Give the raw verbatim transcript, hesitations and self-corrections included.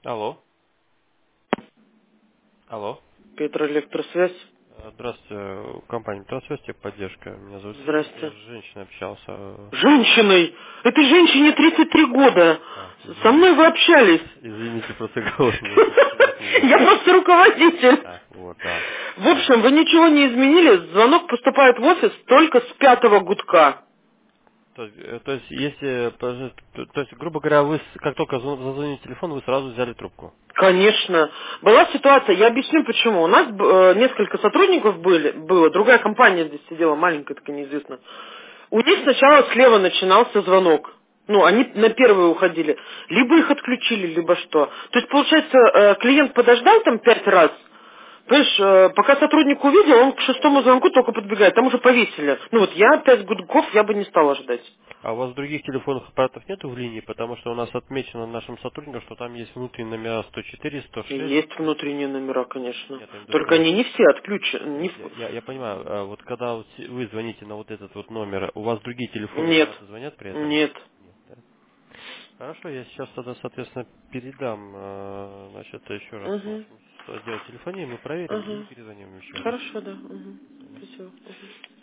Алло. Алло. Петроэлектросвязь. Э, Здравствуйте, компания Метросвязь, техподдержка. Меня зовут Сергей. Я Здрасте. с женщиной общался. э, Женщиной! Этой женщине тридцать три года. А, Со извините. мной вы общались. Извините, просто голос немножко приятный был. Я просто руководитель. А, вот, да. В Да. общем, вы ничего не изменили. Звонок поступает в офис только с пятого гудка. То, есть, э, то есть, если, пожалуйста, то, то есть, грубо говоря, вы с- как только за- зазвонили телефон, вы сразу взяли трубку. Конечно. Была ситуация, я объясню почему. У нас э, несколько сотрудников были, было, другая компания здесь сидела, маленькая такая, неизвестно. У них сначала слева начинался звонок. Ну, они на первые уходили. Либо их отключили, либо что. То есть, получается, э, клиент подождал там пять раз. Понимаешь, э, пока сотрудник увидел, он к шестому звонку только подбегает. Там уже повесили. Ну вот я пять гудков я бы не стала ждать. А у вас других телефонных аппаратов нету в линии, потому что у нас отмечено нашим сотрудникам, что там есть внутренние номера сто четыре, сто шесть. Есть внутренние номера, конечно. Нет, я имею в виду, Только что они не все отключены. Не нет, в- я, я- я понимаю, а вот когда вот си- вы звоните на вот этот вот номер, у вас другие телефонные Нет. аппараты звонят при этом? Нет. Нет, да? Хорошо, я сейчас тогда, соответственно, передам, э, значит, еще раз Угу. нашему отделу телефонии, мы проверим и Угу. перезвоним еще раз. Хорошо, да. Угу. До свидания. Спасибо. Мгм.